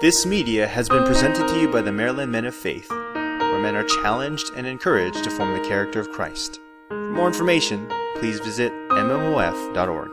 This media has been presented to you by the Maryland Men of Faith, where men are challenged and encouraged to form the character of Christ. For more information, please visit mmof.org.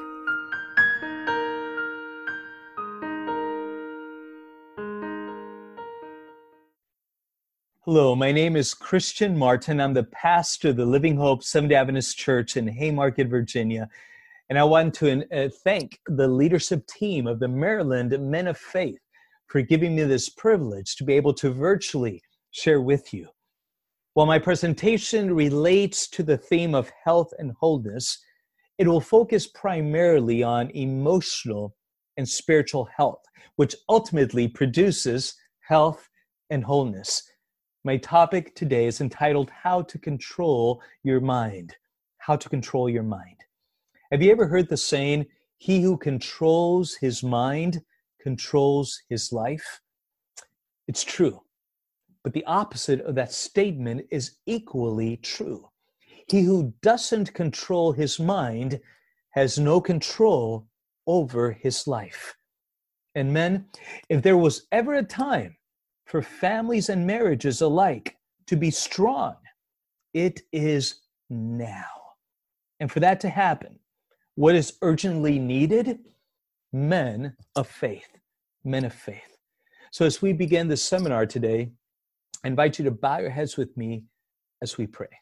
Hello, my name is Christian Martin. I'm the pastor of the Living Hope Seventh-day Adventist Church in Haymarket, Virginia. And I want to thank the leadership team of the Maryland Men of Faith for giving me this privilege to be able to virtually share with you. While my presentation relates to the theme of health and wholeness, it will focus primarily on emotional and spiritual health, which ultimately produces health and wholeness. My topic today is entitled, How to Control Your Mind. How to Control Your Mind. Have you ever heard the saying, he who controls his mind controls his life? It's true, but the opposite of that statement is equally true. He who doesn't control his mind has no control over his life. And men, if there was ever a time for families and marriages alike to be strong, it is now. And for that to happen, what is urgently needed? Men of faith. Men of faith. So as we begin this seminar today, I invite you to bow your heads with me as we pray.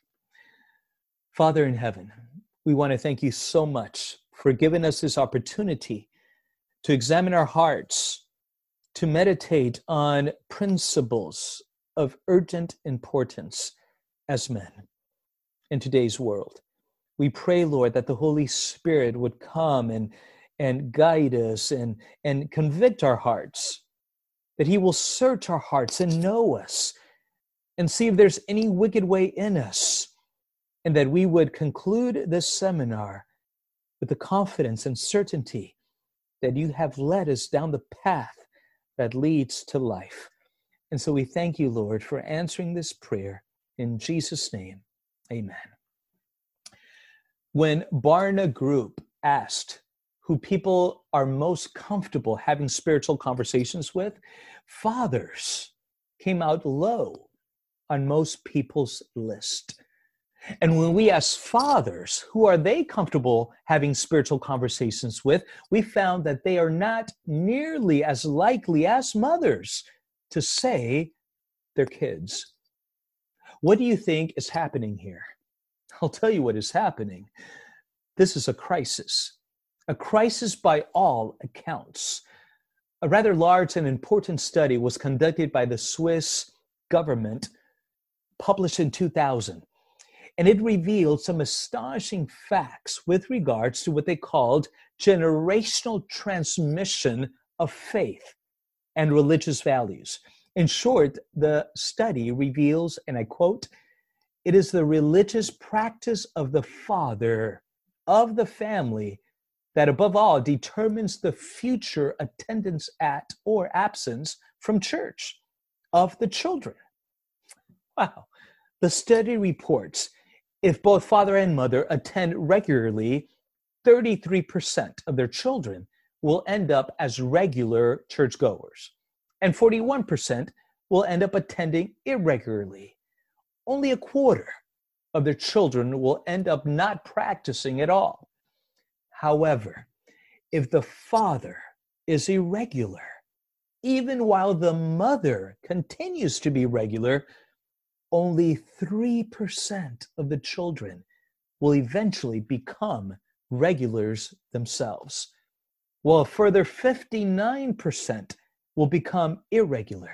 Father in heaven, we want to thank you so much for giving us this opportunity to examine our hearts, to meditate on principles of urgent importance as men in today's world. We pray, Lord, that the Holy Spirit would come and guide us and convict our hearts, that he will search our hearts and know us and see if there's any wicked way in us, and that we would conclude this seminar with the confidence and certainty that you have led us down the path that leads to life. And so we thank you, Lord, for answering this prayer. In Jesus' name, amen. When Barna Group asked who people are most comfortable having spiritual conversations with, fathers came out low on most people's list. And when we asked fathers, who are they comfortable having spiritual conversations with, we found that they are not nearly as likely as mothers to say their kids. What do you think is happening here? I'll tell you what is happening. This is a crisis by all accounts. A rather large and important study was conducted by the Swiss government, published in 2000. And it revealed some astonishing facts with regards to what they called generational transmission of faith and religious values. In short, the study reveals, and I quote, "It is the religious practice of the father of the family that above all determines the future attendance at or absence from church of the children." Wow. The study reports if both father and mother attend regularly, 33% of their children will end up as regular churchgoers, and 41% will end up attending irregularly. Only a quarter of their children will end up not practicing at all. However, if the father is irregular, even while the mother continues to be regular, only 3% of the children will eventually become regulars themselves, while a further 59% will become irregular.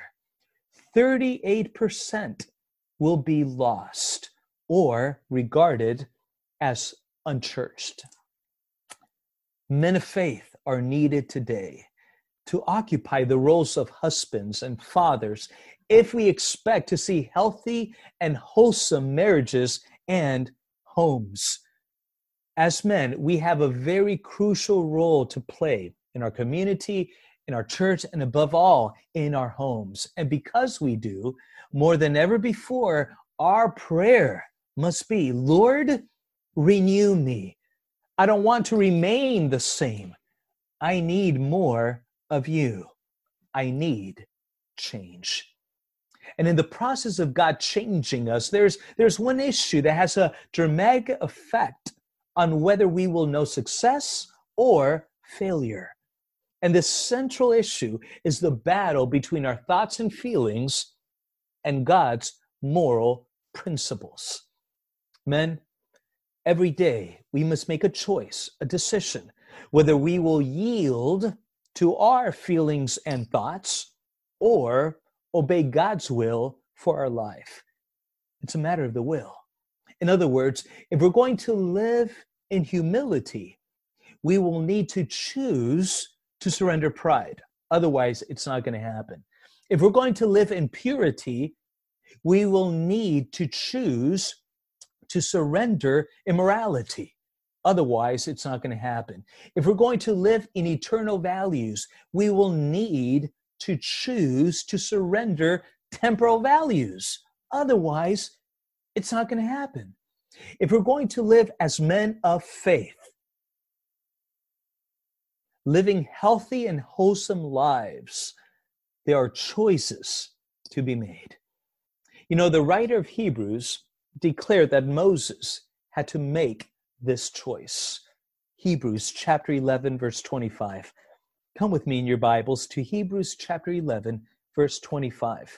38% will be lost or regarded as unchurched. Men of faith are needed today to occupy the roles of husbands and fathers if we expect to see healthy and wholesome marriages and homes. As men, we have a very crucial role to play in our community, in our church, and above all, in our homes. And because we do, more than ever before, our prayer must be, Lord, renew me. I don't want to remain the same. I need more of you. I need change. And in the process of God changing us, there's one issue that has a dramatic effect on whether we will know success or failure. And the central issue is the battle between our thoughts and feelings and God's moral principles. Men, every day we must make a choice, a decision, whether we will yield to our feelings and thoughts or obey God's will for our life. It's a matter of the will. In other words, if we're going to live in humility, we will need to choose to surrender pride. Otherwise, it's not going to happen. If we're going to live in purity, we will need to choose to surrender immorality. Otherwise, it's not going to happen. If we're going to live in eternal values, we will need to choose to surrender temporal values. Otherwise, it's not going to happen. If we're going to live as men of faith, living healthy and wholesome lives, there are choices to be made. You know, the writer of Hebrews declared that Moses had to make this choice. Hebrews chapter 11, verse 25. Come with me in your Bibles to Hebrews chapter 11, verse 25.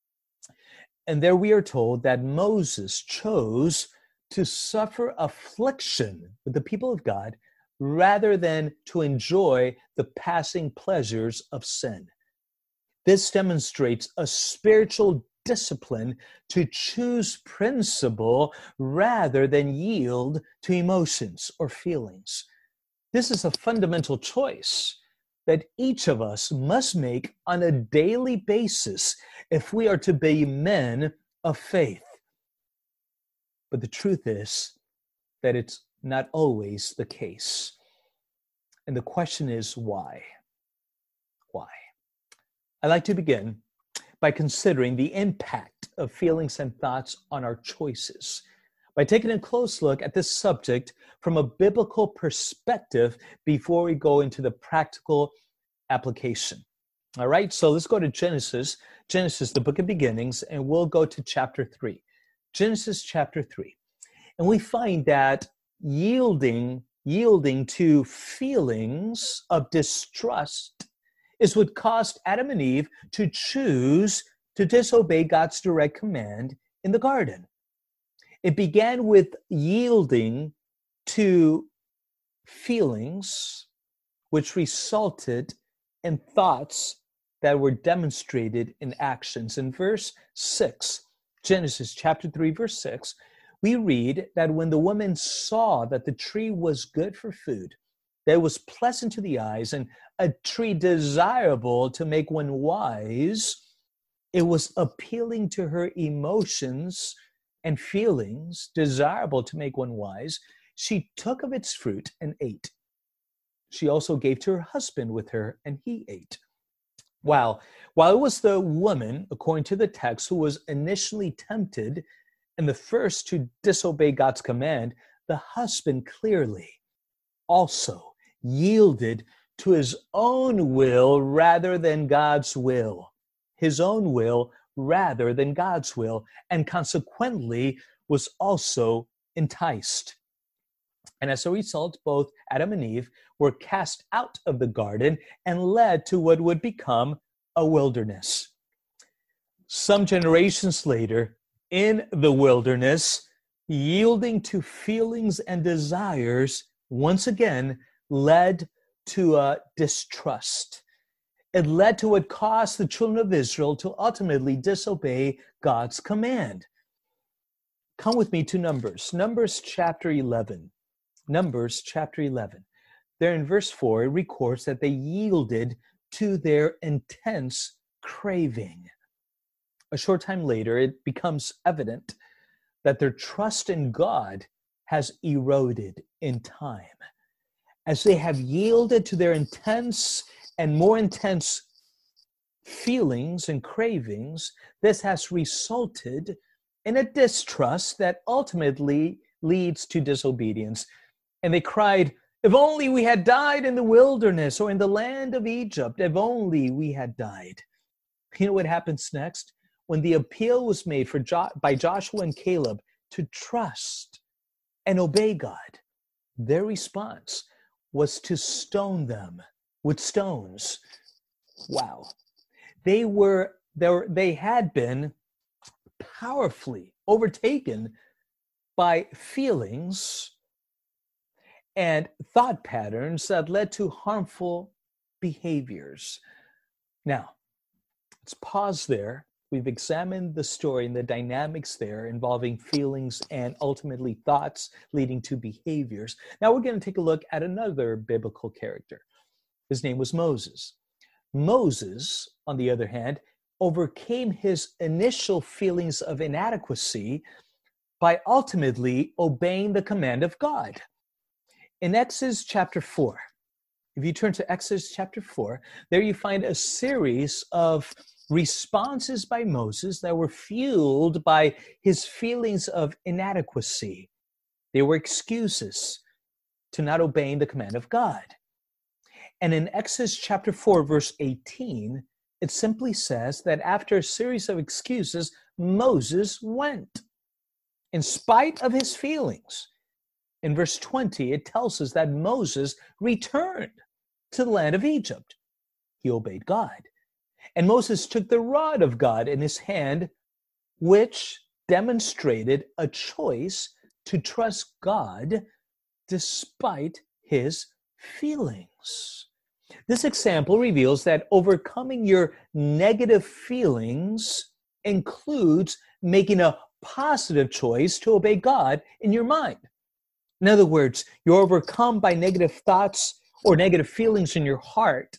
And there we are told that Moses chose to suffer affliction with the people of God rather than to enjoy the passing pleasures of sin. This demonstrates a spiritual discipline to choose principle rather than yield to emotions or feelings. This is a fundamental choice that each of us must make on a daily basis if we are to be men of faith. But the truth is that it's not always the case. And the question is, why? Why? I'd like to begin by considering the impact of feelings and thoughts on our choices, by taking a close look at this subject from a biblical perspective before we go into the practical application. All right, so let's go to Genesis, the book of beginnings, and we'll go to chapter 3. Genesis chapter 3. And we find that yielding to feelings of distrust is what caused Adam and Eve to choose to disobey God's direct command in the garden. It began with yielding to feelings, which resulted in thoughts that were demonstrated in actions. In verse 6, Genesis chapter 3, verse 6, we read that when the woman saw that the tree was good for food, that it was pleasant to the eyes, and a tree desirable to make one wise, it was appealing to her emotions and feelings, desirable to make one wise. She took of its fruit and ate. She also gave to her husband with her, and he ate. While it was the woman, according to the text, who was initially tempted and the first to disobey God's command, the husband clearly also yielded to his own will rather than God's will. His own will rather than God's will, and consequently was also enticed. And as a result, both Adam and Eve were cast out of the garden and led to what would become a wilderness. Some generations later, in the wilderness, yielding to feelings and desires once again led to distrust. It led to what caused the children of Israel to ultimately disobey God's command. Come with me to Numbers chapter 11. Numbers chapter 11. There in verse 4, it records that they yielded to their intense craving. A short time later, it becomes evident that their trust in God has eroded in time. As they have yielded to their intense and more intense feelings and cravings, this has resulted in a distrust that ultimately leads to disobedience. And they cried, "If only we had died in the wilderness or in the land of Egypt, if only we had died." You know what happens next? When the appeal was made by Joshua and Caleb to trust and obey God, their response was to stone them with stones. Wow. They had been powerfully overtaken by feelings and thought patterns that led to harmful behaviors. Now, let's pause there. We've examined the story and the dynamics there involving feelings and ultimately thoughts leading to behaviors. Now we're going to take a look at another biblical character. His name was Moses. Moses, on the other hand, overcame his initial feelings of inadequacy by ultimately obeying the command of God. In Exodus chapter 4, if you turn to Exodus chapter 4, there you find a series of responses by Moses that were fueled by his feelings of inadequacy. They were excuses to not obeying the command of God. And in Exodus chapter 4, verse 18, it simply says that after a series of excuses, Moses went. In spite of his feelings, in verse 20, it tells us that Moses returned to the land of Egypt. He obeyed God. And Moses took the rod of God in his hand, which demonstrated a choice to trust God despite his feelings. This example reveals that overcoming your negative feelings includes making a positive choice to obey God in your mind. In other words, you're overcome by negative thoughts or negative feelings in your heart,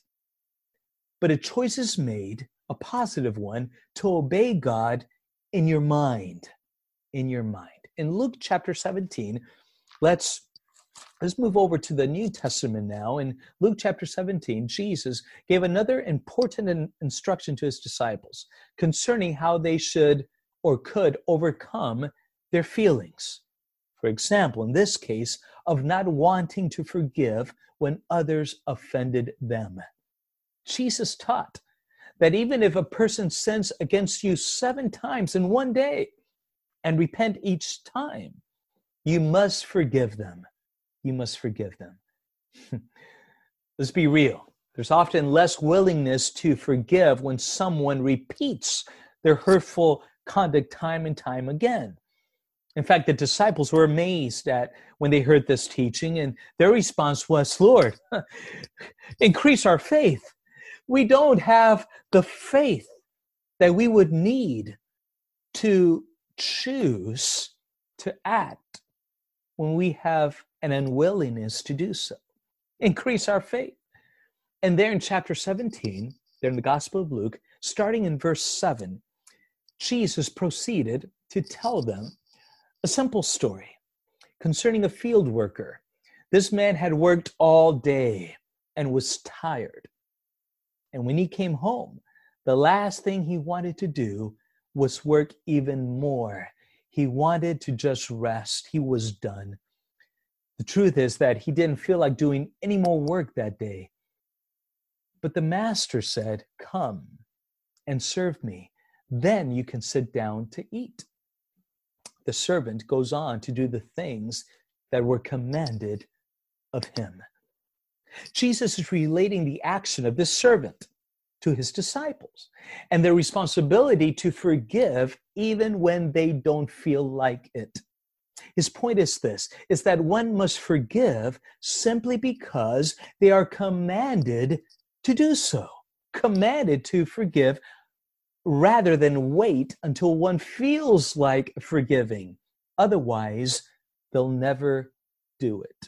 but a choice is made, a positive one, to obey God in your mind. In your mind. In Luke chapter 17, let's move over to the New Testament now. In Luke chapter 17, Jesus gave another important instruction to his disciples concerning how they should or could overcome their feelings. For example, in this case, of not wanting to forgive when others offended them. Jesus taught that even if a person sins against you 7 times in one day and repent each time, you must forgive them. You must forgive them. Let's be real. There's often less willingness to forgive when someone repeats their hurtful conduct time and time again. In fact, the disciples were amazed at when they heard this teaching, and their response was, Lord, increase our faith. We don't have the faith that we would need to choose to act when we have an unwillingness to do so. Increase our faith. And there in chapter 17, there in the Gospel of Luke, starting in verse 7, Jesus proceeded to tell them a simple story concerning a field worker. This man had worked all day and was tired. And when he came home, the last thing he wanted to do was work even more. He wanted to just rest. He was done. The truth is that he didn't feel like doing any more work that day. But the master said, come and serve me. Then you can sit down to eat. The servant goes on to do the things that were commanded of him. Jesus is relating the action of this servant to his disciples and their responsibility to forgive even when they don't feel like it. His point is this, is that one must forgive simply because they are commanded to do so, commanded to forgive rather than wait until one feels like forgiving. Otherwise, they'll never do it.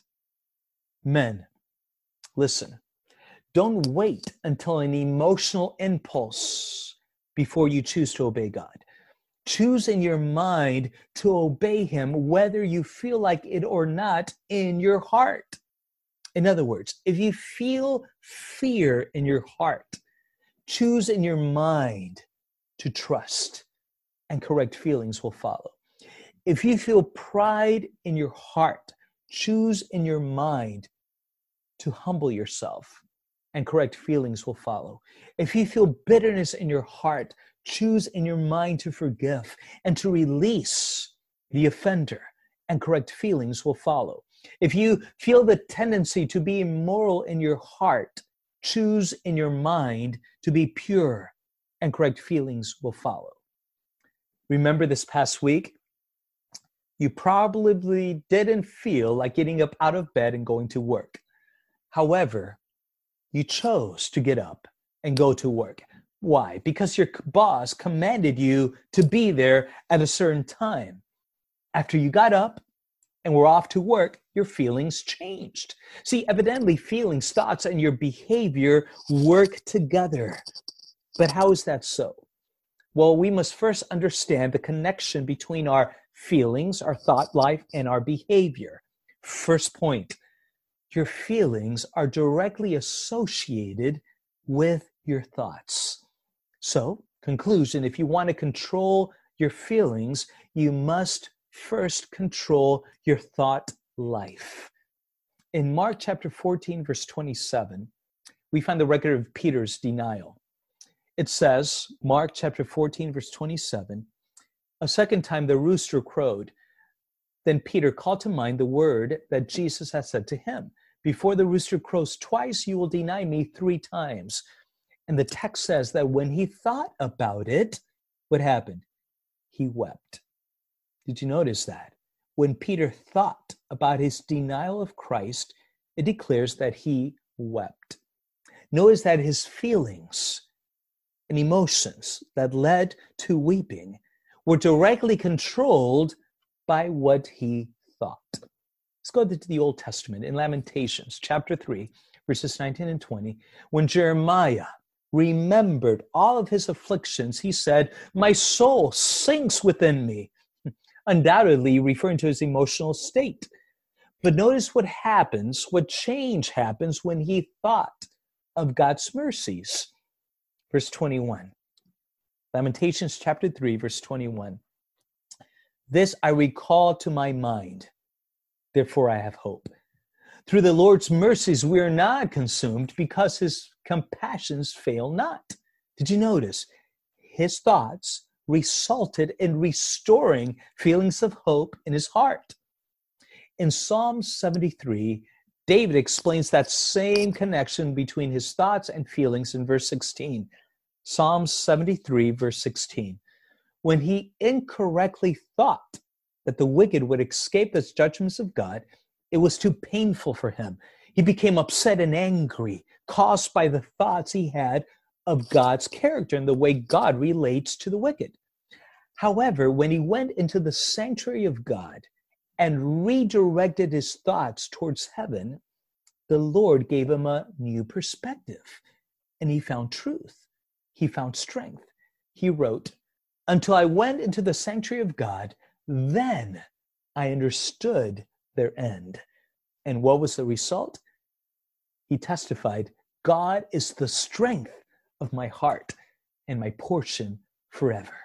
Men, listen, don't wait until an emotional impulse before you choose to obey God. Choose in your mind to obey him, whether you feel like it or not in your heart. In other words, if you feel fear in your heart, choose in your mind to trust, and correct feelings will follow. If you feel pride in your heart, choose in your mind to humble yourself and correct feelings will follow. If you feel bitterness in your heart, choose in your mind to forgive and to release the offender, and correct feelings will follow. If you feel the tendency to be immoral in your heart, choose in your mind to be pure, and correct feelings will follow. Remember this past week, you probably didn't feel like getting up out of bed and going to work. However, you chose to get up and go to work. Why? Because your boss commanded you to be there at a certain time. After you got up and were off to work, your feelings changed. See, evidently feelings, thoughts, and your behavior work together. But how is that so? Well, we must first understand the connection between our feelings, our thought life, and our behavior. First point, your feelings are directly associated with your thoughts. So, conclusion, if you want to control your feelings, you must first control your thought life. In Mark chapter 14, verse 27, we find the record of Peter's denial. It says, Mark chapter 14, verse 27, a second time the rooster crowed. Then Peter called to mind the word that Jesus had said to him, before the rooster crows twice, you will deny me 3 times. And the text says that when he thought about it, what happened? He wept. Did you notice that? When Peter thought about his denial of Christ, it declares that he wept. Notice that his feelings and emotions that led to weeping were directly controlled by what he thought. Let's go to the Old Testament in Lamentations chapter 3, verses 19 and 20. When Jeremiah remembered all of his afflictions, he said, my soul sinks within me, undoubtedly referring to his emotional state. But notice what happens, what change happens when he thought of God's mercies. Verse 21, Lamentations chapter 3, verse 21. This I recall to my mind, therefore I have hope. Through the Lord's mercies we are not consumed, because his compassions fail not. Did you notice? His thoughts resulted in restoring feelings of hope in his heart. In Psalm 73, David explains that same connection between his thoughts and feelings in verse 16. Psalm 73, verse 16. When he incorrectly thought that the wicked would escape the judgments of God, it was too painful for him. He became upset and angry, caused by the thoughts he had of God's character and the way God relates to the wicked. However, when he went into the sanctuary of God and redirected his thoughts towards heaven, the Lord gave him a new perspective, and he found truth. He found strength. He wrote, until I went into the sanctuary of God, then I understood their end. And what was the result? He testified, God is the strength of my heart and my portion forever.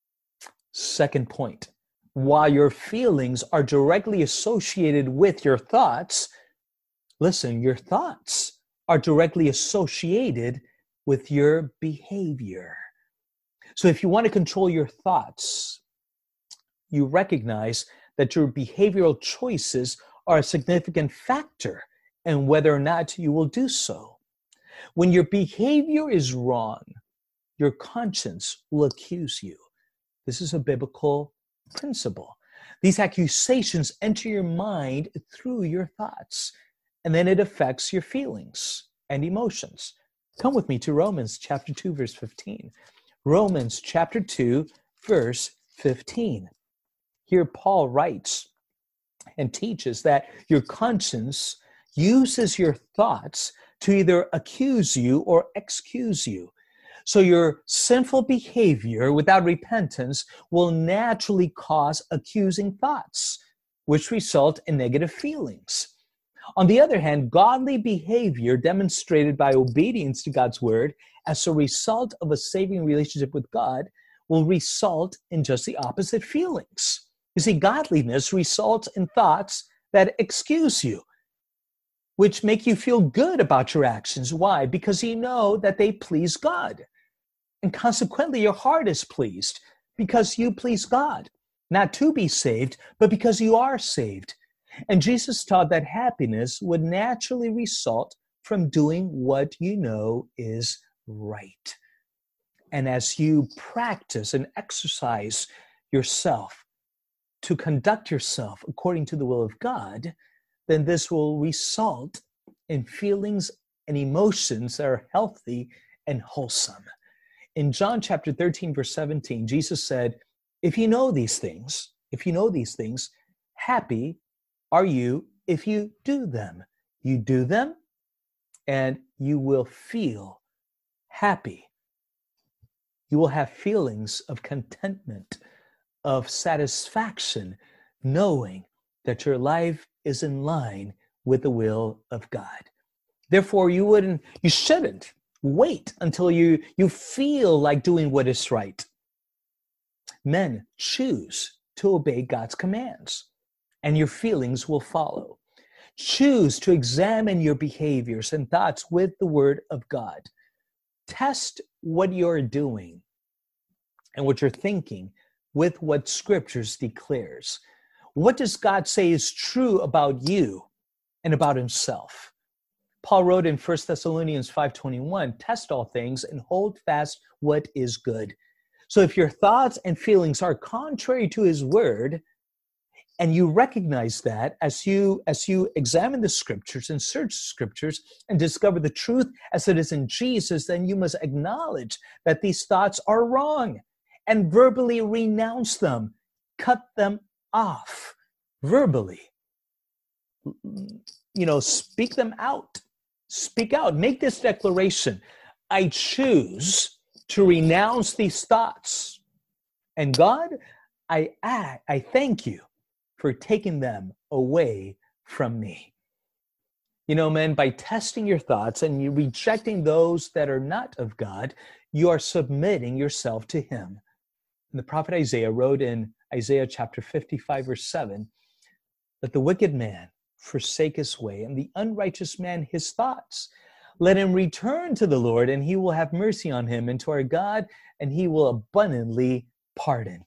Second point, while your feelings are directly associated with your thoughts, listen, your thoughts are directly associated with your behavior. So if you want to control your thoughts, you recognize that your behavioral choices are a significant factor in whether or not you will do so. When your behavior is wrong, your conscience will accuse you. This is a biblical principle. These accusations enter your mind through your thoughts, and then it affects your feelings and emotions. Come with me to Romans chapter 2, verse 15. Romans chapter 2, verse 15. Here Paul writes and teaches that your conscience uses your thoughts to either accuse you or excuse you. So your sinful behavior without repentance will naturally cause accusing thoughts, which result in negative feelings. On the other hand, godly behavior demonstrated by obedience to God's word as a result of a saving relationship with God will result in just the opposite feelings. You see, godliness results in thoughts that excuse you. which make you feel good about your actions. Why? Because you know that they please God. And consequently, your heart is pleased because you please God, not to be saved, but because you are saved. And Jesus taught that happiness would naturally result from doing what you know is right. And as you practice and exercise yourself to conduct yourself according to the will of God, then this will result in feelings and emotions that are healthy and wholesome. In John chapter 13, verse 17, Jesus said, if you know these things, happy are you if you do them. You do them, and you will feel happy. You will have feelings of contentment, of satisfaction, knowing that your life is in line with the will of God. Therefore, you shouldn't wait until you feel like doing what is right. Men, choose to obey God's commands, and your feelings will follow. Choose to examine your behaviors and thoughts with the Word of God. Test what you're doing and what you're thinking with what Scriptures declares. What does God say is true about you and about himself? Paul wrote in 1 Thessalonians 5:21, test all things and hold fast what is good. So if your thoughts and feelings are contrary to his word, and you recognize that as you examine the Scriptures and search Scriptures and discover the truth as it is in Jesus, then you must acknowledge that these thoughts are wrong and verbally renounce them, cut them off verbally. Speak them out. Speak out. Make this declaration. I choose to renounce these thoughts. And God, I thank you for taking them away from me. Men, by testing your thoughts and you rejecting those that are not of God, you are submitting yourself to him. And the prophet Isaiah wrote in Isaiah chapter 55, verse 7, that the wicked man forsake his way, and the unrighteous man his thoughts. Let him return to the Lord, and he will have mercy on him, and to our God, and he will abundantly pardon.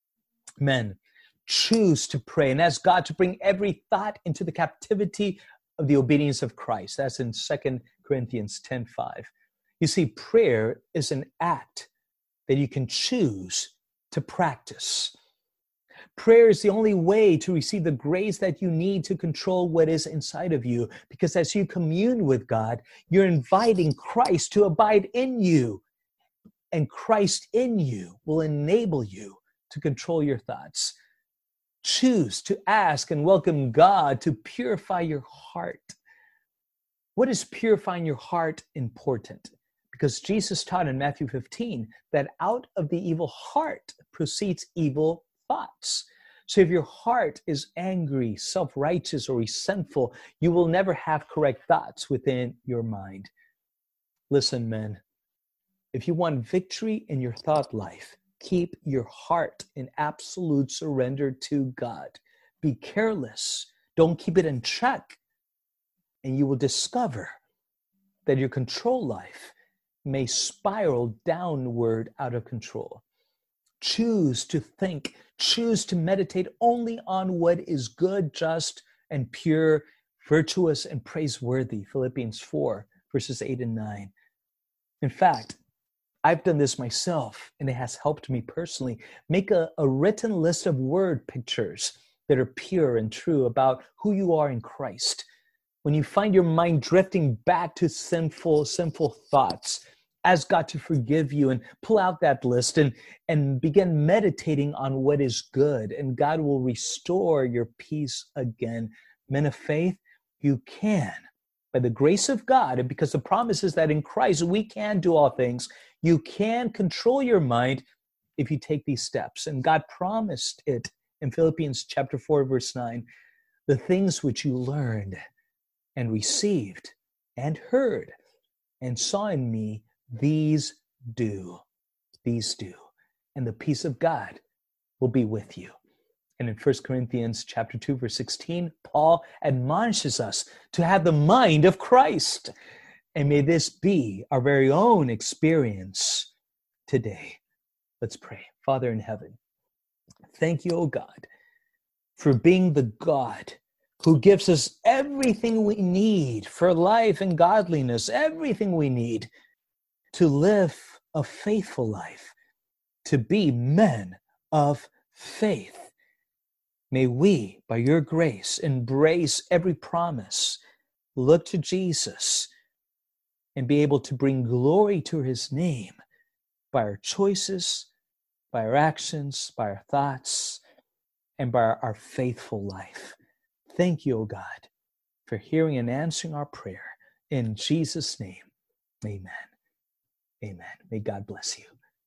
Men, choose to pray and ask God to bring every thought into the captivity of the obedience of Christ. That's in 2 Corinthians 10:5. You see, prayer is an act that you can choose to practice. Prayer is the only way to receive the grace that you need to control what is inside of you, because as you commune with God, you're inviting Christ to abide in you, and Christ in you will enable you to control your thoughts. Choose to ask and welcome God to purify your heart. What is purifying your heart important? Because Jesus taught in Matthew 15 that out of the evil heart proceeds evil thoughts. So if your heart is angry, self-righteous, or resentful, you will never have correct thoughts within your mind. Listen, men, if you want victory in your thought life, keep your heart in absolute surrender to God. Be careless. Don't keep it in check. And you will discover that your control life may spiral downward out of control. Choose to think, choose to meditate only on what is good, just, and pure, virtuous, and praiseworthy. Philippians 4, verses 8 and 9. In fact, I've done this myself, and it has helped me personally. Make a written list of word pictures that are pure and true about who you are in Christ. When you find your mind drifting back to sinful thoughts, ask God to forgive you and pull out that list and begin meditating on what is good, and God will restore your peace again. Men of faith, you can, by the grace of God, and because the promise is that in Christ we can do all things, you can control your mind if you take these steps. And God promised it in Philippians chapter 4, verse 9, the things which you learned and received and heard and saw in me, these do, and the peace of God will be with you. And in 1 Corinthians chapter 2, verse 16, Paul admonishes us to have the mind of Christ. And may this be our very own experience today. Let's pray. Father in heaven, thank you, O God, for being the God who gives us everything we need for life and godliness, everything we need to live a faithful life, to be men of faith. May we, by your grace, embrace every promise, look to Jesus, and be able to bring glory to his name by our choices, by our actions, by our thoughts, and by our faithful life. Thank you, O God, for hearing and answering our prayer. In Jesus' name, amen. Amen. May God bless you.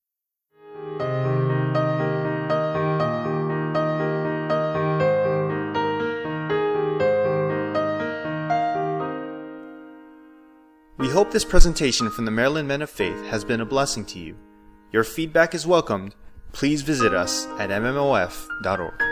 We hope this presentation from the Maryland Men of Faith has been a blessing to you. Your feedback is welcomed. Please visit us at mmOF.org.